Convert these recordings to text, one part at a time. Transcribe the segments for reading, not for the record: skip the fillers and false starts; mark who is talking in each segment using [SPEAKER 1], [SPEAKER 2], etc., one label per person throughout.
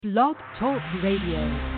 [SPEAKER 1] Blog Talk Radio.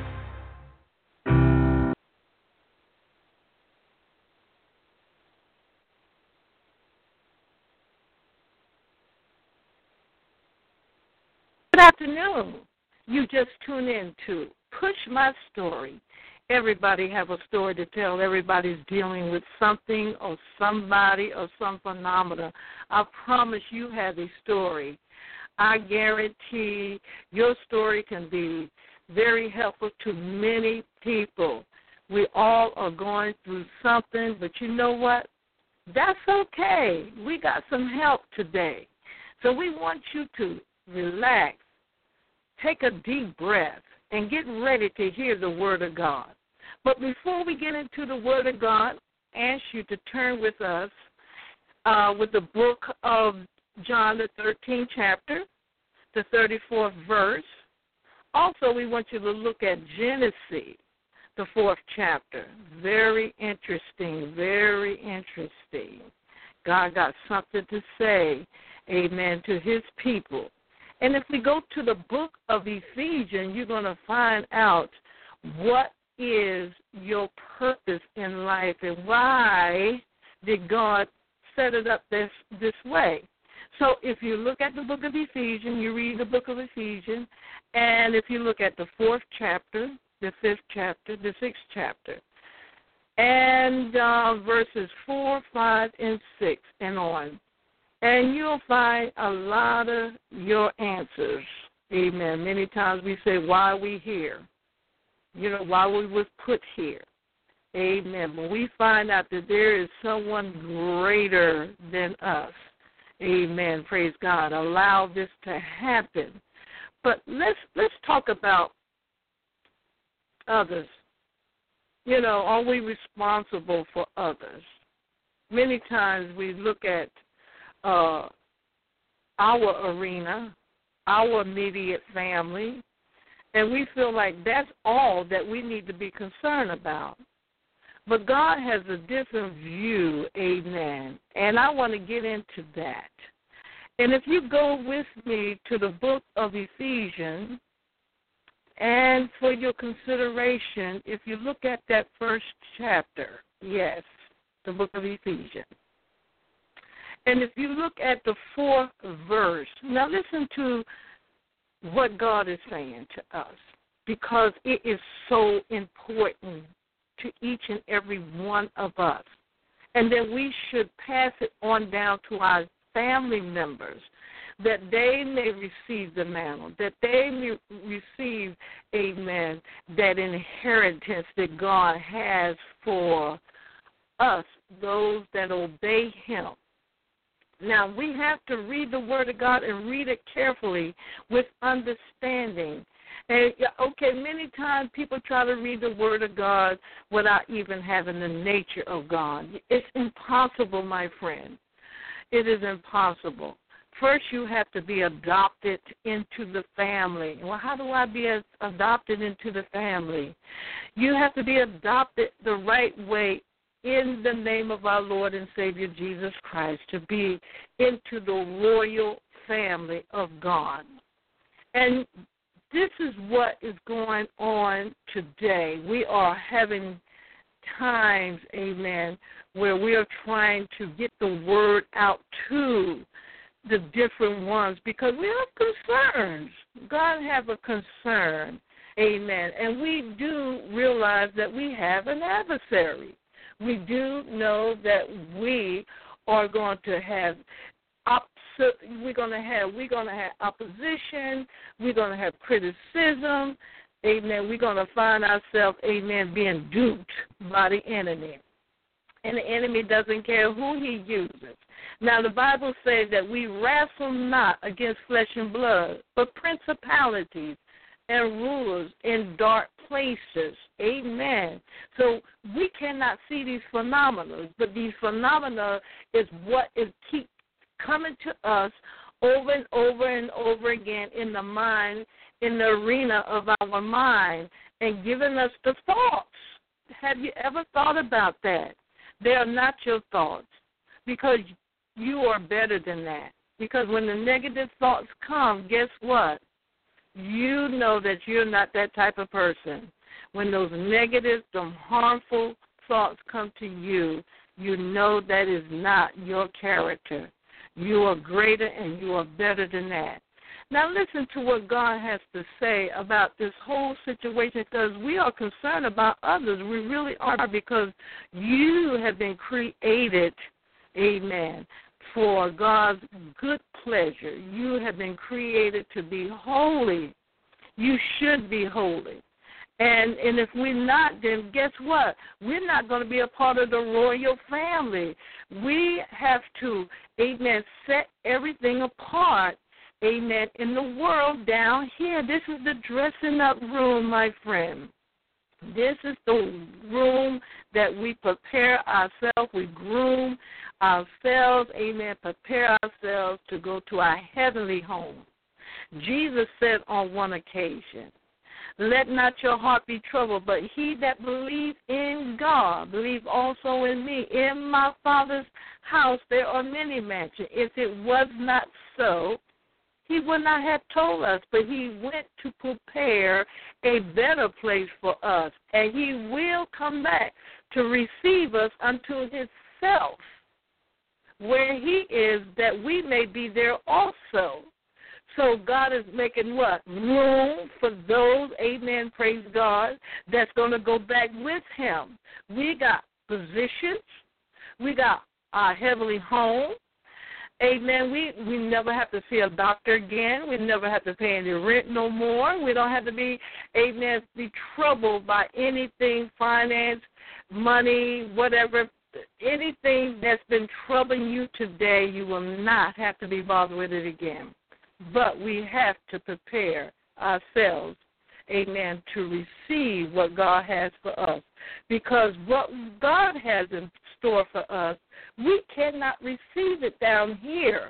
[SPEAKER 2] Good afternoon. You just tune in to Push My Story. Everybody have a story to tell. Everybody's dealing with something or somebody or some phenomena. I promise you have a story. I guarantee your story can be very helpful to many people. We all are going through something, but you know what? That's okay. We got some help today. So we want you to relax, take a deep breath, and get ready to hear the Word of God. But before we get into the Word of God, I ask you to turn with us with the book of John, the 13th chapter, the 34th verse. Also, we want you to look at Genesis, the 4th chapter. Very interesting, very interesting. God got something to say, amen, to his people. And if we go to the book of Ephesians, you're going to find out what is your purpose in life and why did God set it up this way. So if you look at the book of Ephesians, you read the book of Ephesians, and if you look at the 4th chapter, the 5th chapter, the 6th chapter, and verses 4, 5, and 6 and on, and you'll find a lot of your answers. Amen. Many times we say, why are we here? You know, why we was put here. Amen. But we find out that there is someone greater than us. Amen. Praise God. Allow this to happen. But let's talk about others. You know, are we responsible for others? Many times we look at our arena, our immediate family, and we feel like that's all that we need to be concerned about. But God has a different view, amen, and I want to get into that. And if you go with me to the book of Ephesians, and for your consideration, if you look at that first chapter, yes, the book of Ephesians, and if you look at the 4th verse, now listen to what God is saying to us, because it is so important to each and every one of us, and that we should pass it on down to our family members, that they may receive the mantle, that they may receive, amen, that inheritance that God has for us, those that obey him. Now, we have to read the Word of God and read it carefully with understanding. And, okay, many times people try to read the Word of God without even having the nature of God. It's impossible, my friend. It is impossible. First, you have to be adopted into the family. Well, how do I be adopted into the family? You have to be adopted the right way in the name of our Lord and Savior Jesus Christ, to be into the royal family of God. And this is what is going on today. We are having times, amen, where we are trying to get the word out to the different ones because we have concerns. God have a concern, amen. And we do realize that we have an adversary. We do know that we are going to have we're going to have opposition, we're going to have criticism, amen. We're going to find ourselves, amen, being duped by the enemy. And the enemy doesn't care who he uses. Now, the Bible says that we wrestle not against flesh and blood, but principalities and rulers in dark places. Amen. So we cannot see these phenomena, but these phenomena is what is keep coming to us over and over and over again in the mind, in the arena of our mind, and giving us the thoughts. Have you ever thought about that? They are not your thoughts, because you are better than that. Because when the negative thoughts come, guess what? you know that you're not that type of person. When those negative, some harmful thoughts come to you, you know that is not your character. You are greater and you are better than that. Now listen to what God has to say about this whole situation, because we are concerned about others. We really are, because you have been created, amen, for God's good pleasure. You have been created to be holy. You should be holy. And if we're not, then guess what? We're not going to be a part of the royal family. We have to, amen, set everything apart, amen, in the world down here. This is the dressing up room, my friend. This is the room that we prepare ourselves, we groom ourselves, amen, prepare ourselves to go to our heavenly home. Jesus said on one occasion, let not your heart be troubled, but he that believes in God, believe also in me. In my Father's house there are many mansions. If it was not so, he would not have told us, but he went to prepare a better place for us, and he will come back to receive us unto himself, where he is, that we may be there also. So God is making what? Room for those, amen, praise God, that's going to go back with him. We got positions. We got our heavenly home. Amen. We never have to see a doctor again. We never have to pay any rent no more. We don't have to be, amen, be troubled by anything, finance, money, whatever. Anything that's been troubling you today, you will not have to be bothered with it again. But we have to prepare ourselves, amen, to receive what God has for us. Because what God has in store for us, we cannot receive it down here.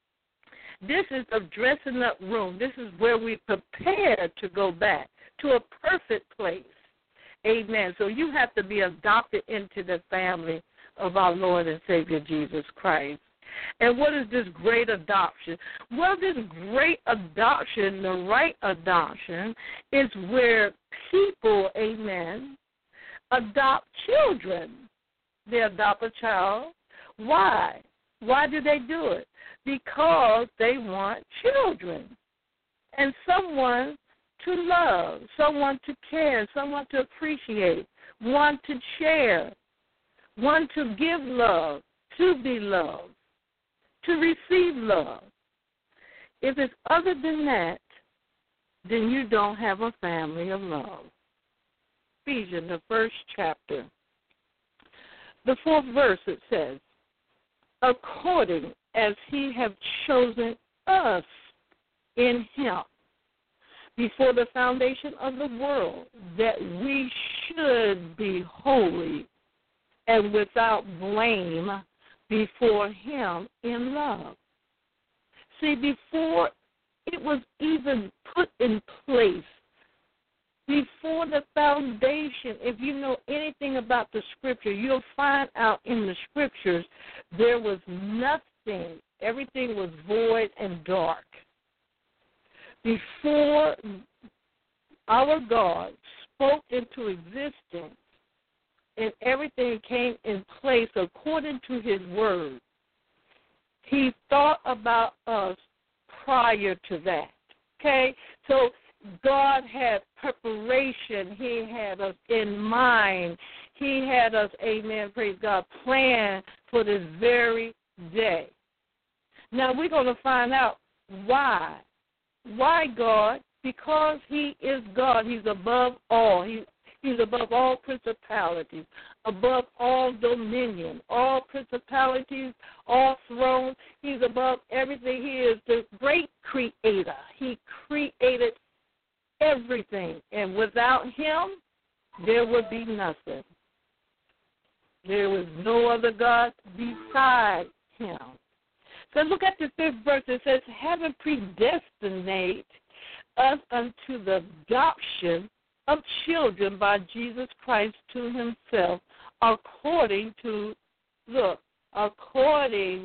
[SPEAKER 2] This is a dressing up room. This is where we prepare to go back to a perfect place. Amen. So you have to be adopted into the family of our Lord and Savior Jesus Christ. And what is this great adoption? Well, this great adoption, the right adoption, is where people, amen, adopt children. They adopt a child. Why? Why do they do it? Because they want children and someone to love, someone to care, someone to appreciate, one to share, one to give love, to be loved, to receive love. If it's other than that, then you don't have a family of love. Ephesians, the 1st chapter, the 4th verse, it says, according as he have chosen us in him before the foundation of the world, that we should be holy and without blame before him in love. See, before it was even put in place, before the foundation, if you know anything about the Scripture, you'll find out in the Scriptures there was nothing. Everything was void and dark. Before our God spoke into existence, and everything came in place according to his word, he thought about us prior to that. Okay? So God had preparation. He had us in mind. He had us, amen, praise God, plan for this very day. Now we're going to find out why. Why God? Because he is God. He's above all. He's above all principalities, above all dominion, all principalities, all thrones. He's above everything. He is the great creator. He created everything. And without him, there would be nothing. There was no other God beside him. So look at the 5th verse. It says, having predestinate us unto the adoption of children by Jesus Christ to himself, according to the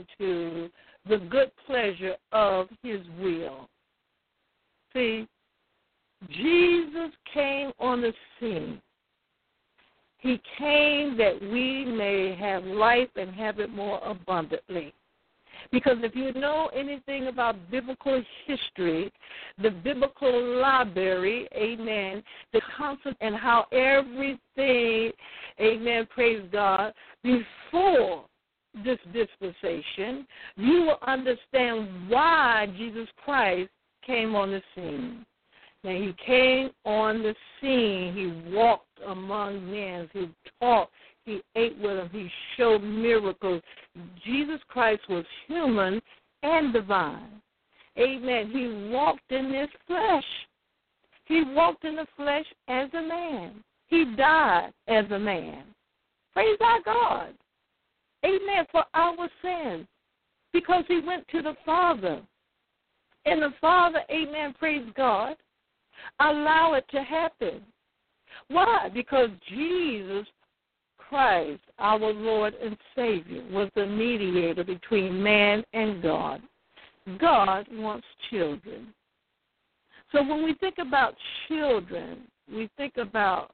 [SPEAKER 2] good pleasure of his will. See, Jesus came on the scene. He came that we may have life and have it more abundantly. Because if you know anything about biblical history, the biblical library, amen, the concept and how everything, amen, praise God, before this dispensation, you will understand why Jesus Christ came on the scene. Now, he came on the scene. He walked among men. He talked. He ate with them. He showed miracles. Jesus Christ was human and divine. Amen. He walked in this flesh. He walked in the flesh as a man. He died as a man. Praise our God. Amen. For our sins. Because he went to the Father. And the Father, amen, praise God, allow it to happen. Why? Because Jesus Christ, our Lord and Savior, was the mediator between man and God. God wants children. So when we think about children, we think about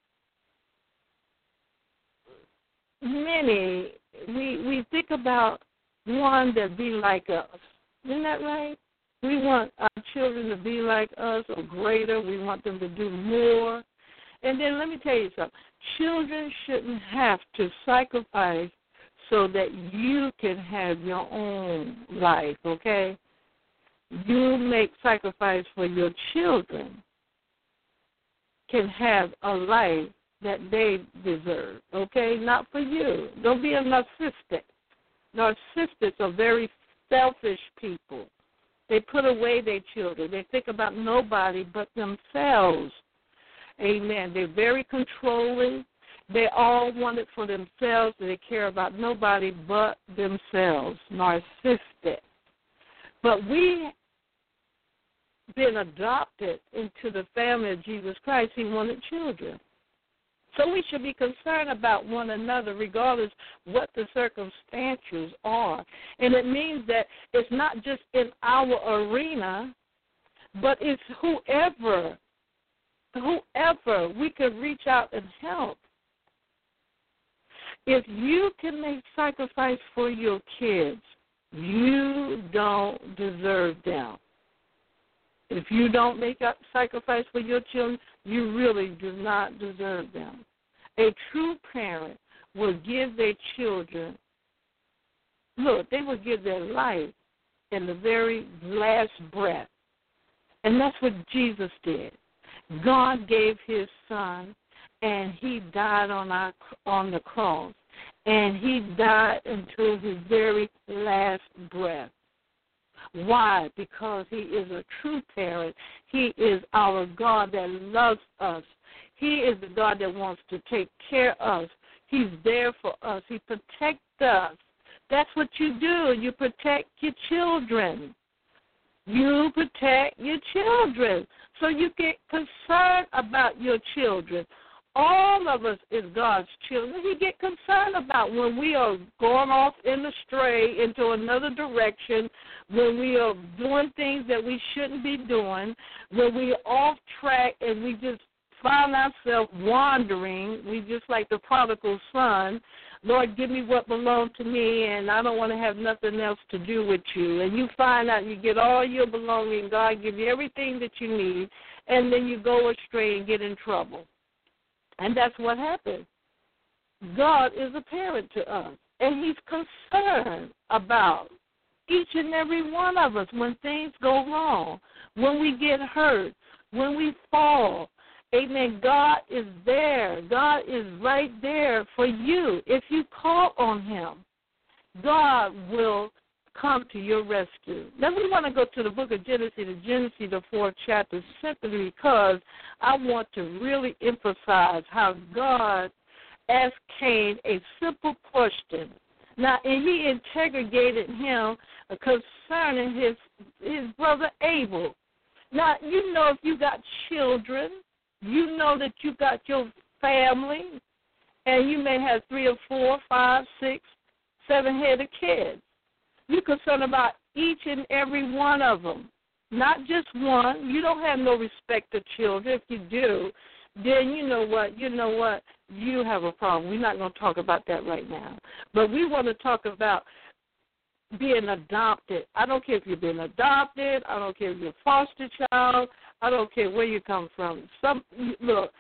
[SPEAKER 2] many, we think about one that be like us. Isn't that right? We want our children to be like us or greater. We want them to do more. And then let me tell you something. Children shouldn't have to sacrifice so that you can have your own life, okay? You make sacrifice for your children can have a life that they deserve, okay? Not for you. Don't be a narcissistic. Narcissists are very selfish people. They put away their children. They think about nobody but themselves. Amen. They're very controlling. They all want it for themselves. They care about nobody but themselves. Narcissistic. But we been adopted into the family of Jesus Christ. He wanted children. So we should be concerned about one another regardless what the circumstances are. And it means that it's not just in our arena, but it's whoever we could reach out and help. If you can make sacrifice for your kids, you don't deserve them. If you don't make a sacrifice for your children, you really do not deserve them. A true parent will give their children, they will give their life in the very last breath. And that's what Jesus did. God gave his son, and he died on the cross. And he died until his very last breath. Why? Because he is a true parent. He is our God that loves us. He is the God that wants to take care of us. He's there for us. He protects us. That's what you do. You protect your children. You protect your children. So you get concerned about your children. All of us is God's children. He get concerned about when we are going off in the stray into another direction, when we are doing things that we shouldn't be doing, when we are off track and we just find ourselves wandering. We just like the prodigal son. Lord, give me what belongs to me, and I don't want to have nothing else to do with you. And you find out you get all your belonging. God give you everything that you need, and then you go astray and get in trouble. And that's what happens. God is a parent to us, and he's concerned about each and every one of us when things go wrong, when we get hurt, when we fall. Amen. God is there. God is right there for you. If you call on him, God will come to your rescue. Now we want to go to the book of Genesis, the 4th chapter, simply because I want to really emphasize how God asked Cain a simple question. Now, and he interrogated him concerning his brother Abel. Now, you know if you got children, you know that you got your family, and you may have 3 or 4, 5, 6, 7 head of kids. You're concerned about each and every one of them. not just one. You don't have no respect to children. If you do, then you know what? You have a problem. We're not going to talk about that right now. But we want to talk about being adopted. I don't care if you've been adopted. I don't care if you're a foster child. I don't care where you come from. Look,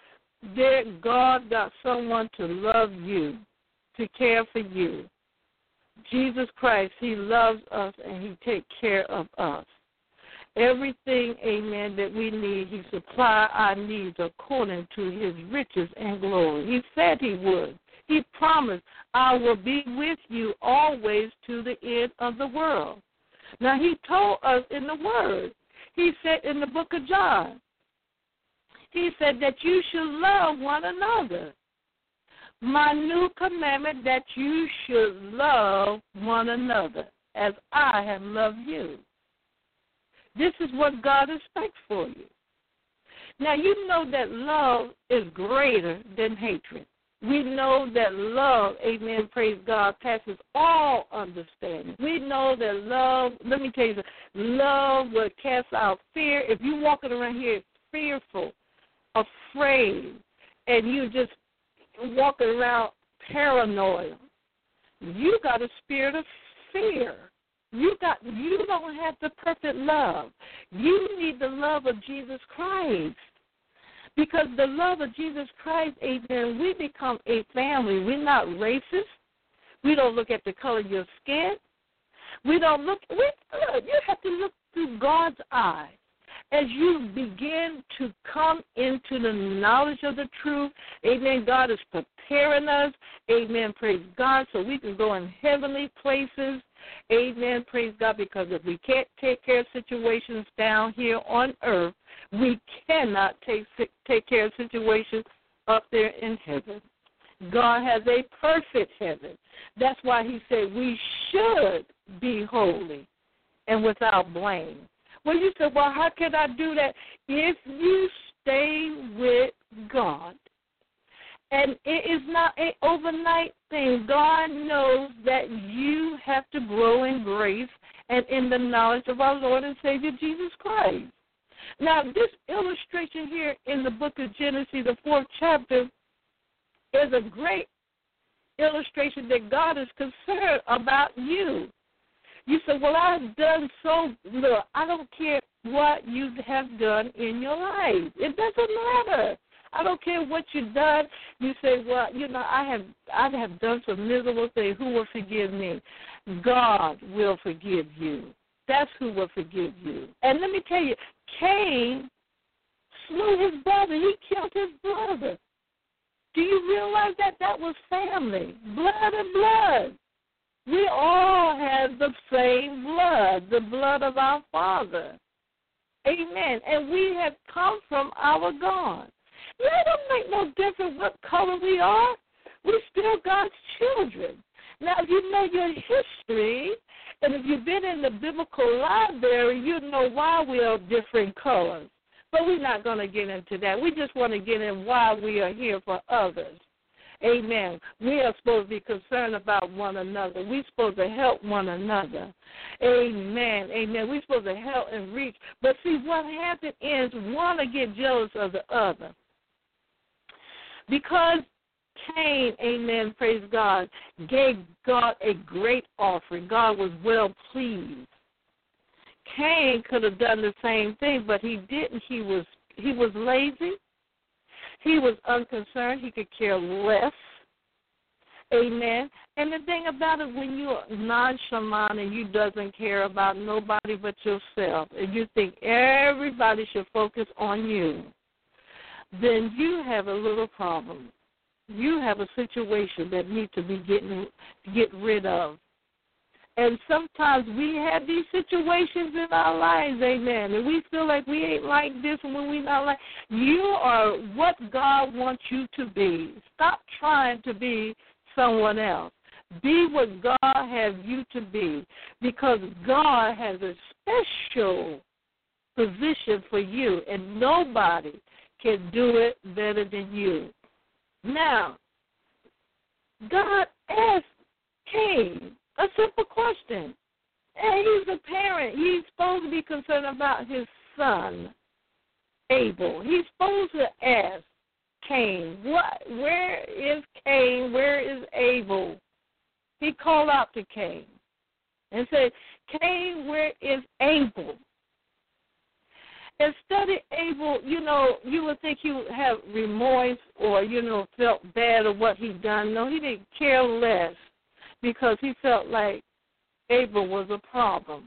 [SPEAKER 2] God got someone to love you, to care for you. Jesus Christ, he loves us and he takes care of us. Everything, amen, that we need, he supplies our needs according to his riches and glory. He said he would. He promised, I will be with you always to the end of the world. Now, he told us in the Word. He said in the book of John, he said that you should love one another. My new commandment that you should love one another as I have loved you. This is what God expects for you. Now, you know that love is greater than hatred. We know that love, amen, praise God, passes all understanding. We know that love, let me tell you, love will cast out fear. If you're walking around here fearful, afraid, and you just walking around paranoid, you got a spirit of fear. You don't have the perfect love. You need the love of Jesus Christ. Because the love of Jesus Christ, amen, we become a family. We're not racist. We don't look at the color of your skin. You have to look through God's eyes. As you begin to come into the knowledge of the truth, amen, God is preparing us, amen, praise God, so we can go in heavenly places, amen, praise God, because if we can't take care of situations down here on earth, we cannot take care of situations up there in heaven. God has a perfect heaven. That's why he said we should be holy and without blame. Well, you said, well, how can I do that? If you stay with God, and it is not an overnight thing. God knows that you have to grow in grace and in the knowledge of our Lord and Savior Jesus Christ. Now, this illustration here in the book of Genesis, the 4th chapter, is a great illustration that God is concerned about you. You say, well, I've done so little. I don't care what you have done in your life. It doesn't matter. I don't care what you've done. You say, well, I have done some miserable things. Who will forgive me? God will forgive you. That's who will forgive you. And let me tell you, Cain slew his brother. He killed his brother. Do you realize that was family? Blood and blood. We all have the same blood, the blood of our Father. Amen. And we have come from our God. It don't make no difference what color we are. We're still God's children. Now, if you know your history, and if you've been in the biblical library, you know why we are different colors. But we're not going to get into that. We just want to get in why we are here for others. Amen. We are supposed to be concerned about one another. We're supposed to help one another. Amen. Amen. We're supposed to help and reach. But see, what happens is one will get jealous of the other. Because Cain, amen, praise God, gave God a great offering. God was well pleased. Cain could have done the same thing, but he didn't. He was lazy. He was unconcerned. He could care less. Amen. And the thing about it, when you're nonchalant and you doesn't care about nobody but yourself, and you think everybody should focus on you, then you have a little problem. You have a situation that needs to be get rid of. And sometimes we have these situations in our lives, amen, and we feel like we ain't like this and when we not like. You are what God wants you to be. Stop trying to be someone else. Be what God has you to be, because God has a special position for you, and nobody can do it better than you. Now, God asked Cain a simple question. And he's a parent. He's supposed to be concerned about his son, Abel. He's supposed to ask Cain, where is Cain? Where is Abel? He called out to Cain and said, Cain, where is Abel? And study Abel, you would think he would have remorse or, felt bad of what he done. No, he didn't care less because he felt like Abel was a problem.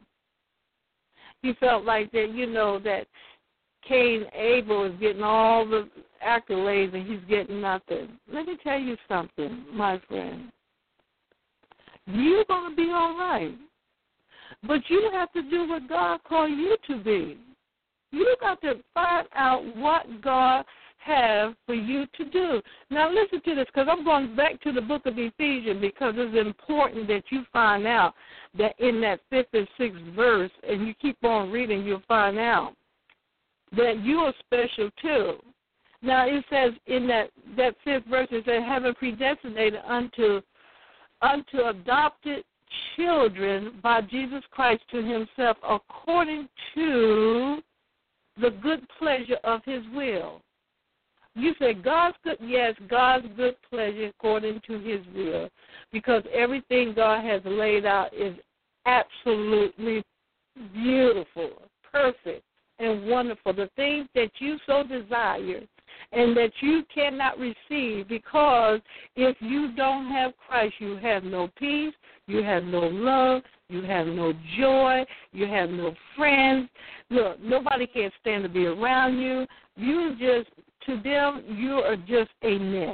[SPEAKER 2] He felt like that, that Cain, Abel is getting all the accolades and he's getting nothing. Let me tell you something, my friend. You're going to be all right. But you have to do what God called you to be. You got to find out what God has for you to do. Now listen to this, because I'm going back to the book of Ephesians, because it's important that you find out that in that 5th and 6th verse, and you keep on reading, you'll find out that you are special too. Now it says in that 5th verse, it says, having predestinated unto adopted children by Jesus Christ to himself according to the good pleasure of his will. You say God's good, yes, God's good pleasure according to his will, because everything God has laid out is absolutely beautiful, perfect, and wonderful. The things that you so desire and that you cannot receive, because if you don't have Christ, you have no peace, you have no love, you have no joy, you have no friends. Look, nobody can stand to be around you. To them, you are just a mess.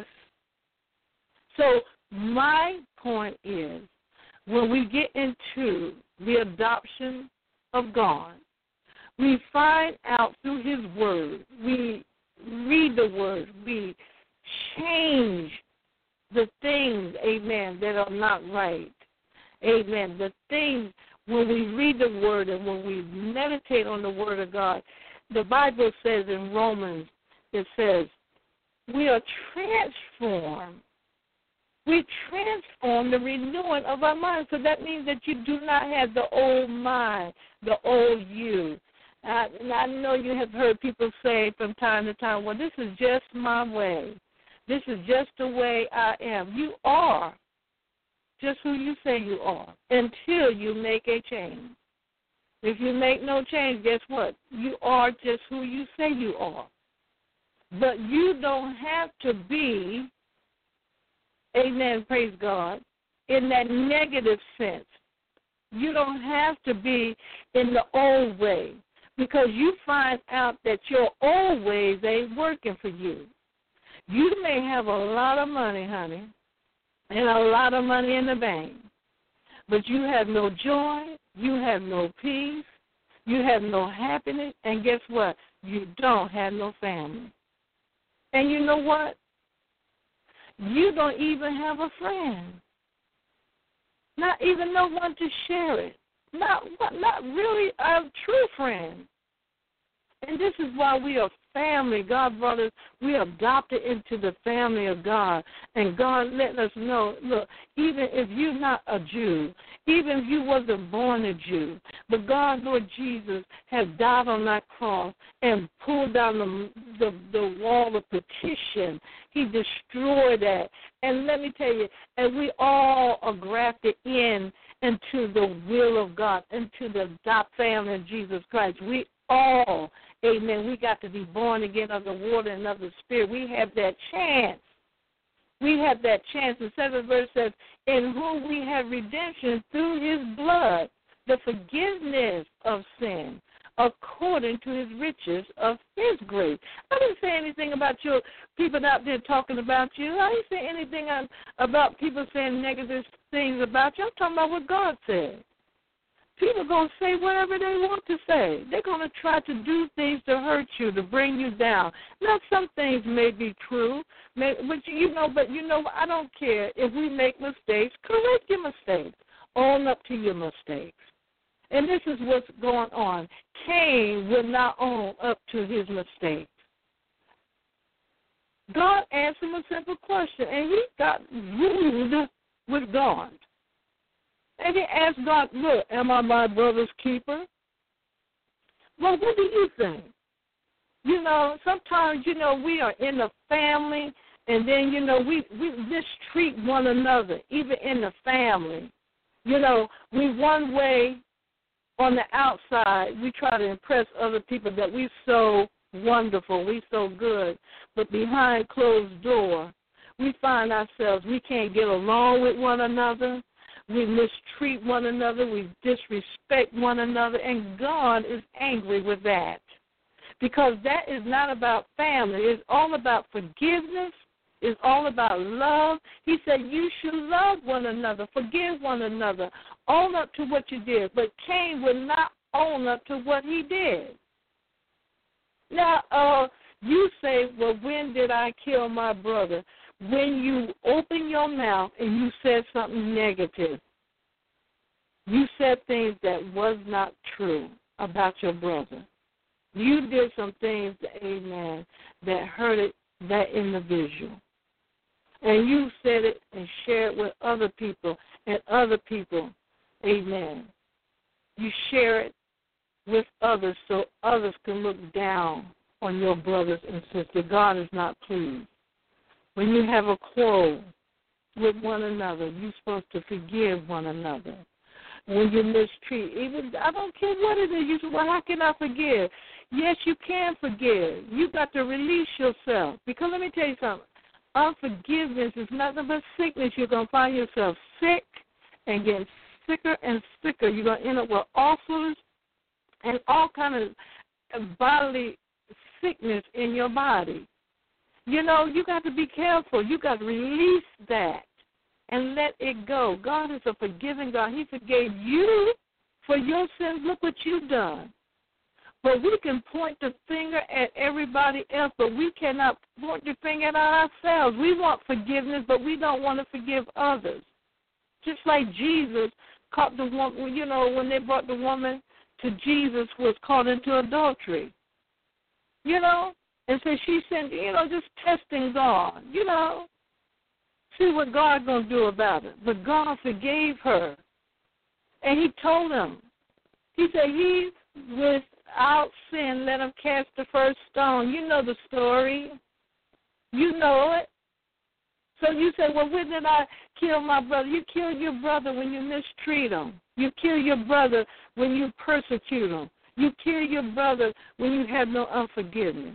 [SPEAKER 2] So my point is, when we get into the adoption of God, we find out through his word, we read the word, we change the things, amen, that are not right. Amen. The things, when we read the word and when we meditate on the word of God, the Bible says in Romans, it says, we are transformed. We transform the renewing of our minds. So that means that you do not have the old mind, the old you. And I know you have heard people say from time to time, well, this is just my way. This is just the way I am. You are just who you say you are until you make a change. If you make no change, guess what? You are just who you say you are. But you don't have to be, amen, praise God, in that negative sense. You don't have to be in the old way, because you find out that your old ways ain't working for you. You may have a lot of money, honey, and a lot of money in the bank, but you have no joy, you have no peace, you have no happiness, and guess what? You don't have no family. And you know what? You don't even have a friend. Not even no one to share it. Not really a true friend. And this is why we are family. God brought us, we are adopted into the family of God. And God let us know, look, even if you're not a Jew, even if you wasn't born a Jew, but God, Lord Jesus, has died on that cross and pulled down the wall of petition. He destroyed that. And let me tell you, and we all are grafted into the will of God, into the adopted family of Jesus Christ. We all, amen, we got to be born again of the water and of the Spirit. We have that chance. We have that chance. The 7th verse says, in whom we have redemption through his blood, the forgiveness of sin, according to his riches of his grace. I didn't say anything about your people out there talking about you. I didn't say anything about people saying negative things about you. I'm talking about what God said. People are going to say whatever they want to say. They're going to try to do things to hurt you, to bring you down. Now, some things may be true, but I don't care. If we make mistakes, correct your mistakes. Own up to your mistakes. And this is what's going on. Cain would not own up to his mistakes. God asked him a simple question, and he got rude with God. And he asked God, look, am I my brother's keeper? Well, what do you think? You know, sometimes, you know, we are in the family, and then, you know, we mistreat one another, even in the family. You know, we one way on the outside, we try to impress other people that we're so wonderful, we're so good. But behind closed door, we find ourselves, we can't get along with one another. We mistreat one another. We disrespect one another. And God is angry with that, because that is not about family. It's all about forgiveness. It's all about love. He said you should love one another, forgive one another, own up to what you did. But Cain would not own up to what he did. Now, you say, well, when did I kill my brother? When you open your mouth and you said something negative. You said things that was not true about your brother. You did some things, amen, that hurted that individual. And you said it and shared it with other people, and other people, amen. You share it with others so others can look down on your brothers and sisters. God is not pleased. When you have a quarrel with one another, you're supposed to forgive one another. When you mistreat, even I don't care what it is, you say, well, how can I forgive? Yes, you can forgive. You got to release yourself. Because let me tell you something. Unforgiveness is nothing but sickness. You're going to find yourself sick and getting sicker and sicker. You're going to end up with ulcers and all kind of bodily sickness in your body. You know, you got to be careful. You got to release that and let it go. God is a forgiving God. He forgave you for your sins. Look what you've done. But we can point the finger at everybody else, but we cannot point the finger at ourselves. We want forgiveness, but we don't want to forgive others. Just like Jesus caught the woman, you know, when they brought the woman to Jesus who was caught into adultery. You know? And so she said, you know, just testing God, you know. See what God's going to do about it. But God forgave her. And he told him, he said, he without sin, let him cast the first stone. You know the story. You know it. So you say, well, when did I kill my brother? You kill your brother when you mistreat him. You kill your brother when you persecute him. You kill your brother when you have no unforgiveness.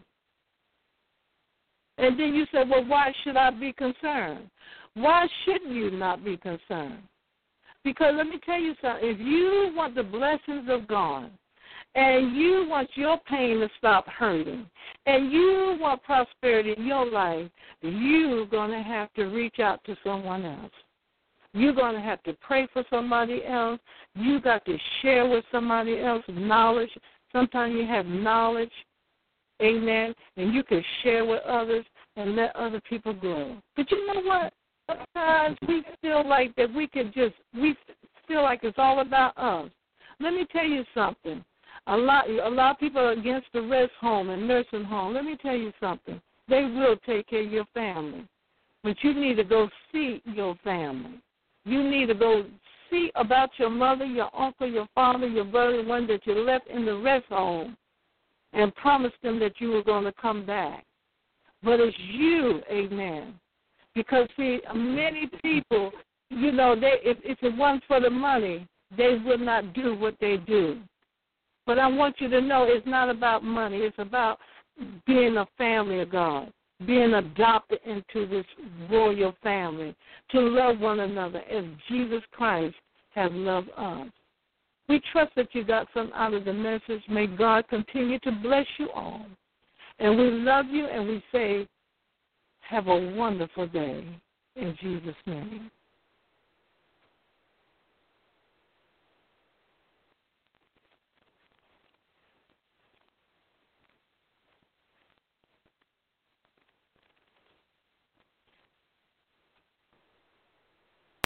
[SPEAKER 2] And then you say, well, why should I be concerned? Why should you not be concerned? Because let me tell you something. If you want the blessings of God, and you want your pain to stop hurting, and you want prosperity in your life, you're going to have to reach out to someone else. You're going to have to pray for somebody else. You got to share with somebody else knowledge. Sometimes you have knowledge, amen, and you can share with others and let other people grow. But you know what? Sometimes we feel like that we feel like it's all about us. Let me tell you something. A lot of people are against the rest home and nursing home. Let me tell you something. They will take care of your family. But you need to go see your family. You need to go see about your mother, your uncle, your father, your brother, the one that you left in the rest home, and promise them that you were going to come back. But it's you, amen. Because, see, many people, you know, if it wasn't for the money, they would not do what they do. But I want you to know it's not about money. It's about being a family of God, being adopted into this royal family, to love one another as Jesus Christ has loved us. We trust that you got something out of the message. May God continue to bless you all. And we love you, and we say, have a wonderful day in Jesus' name.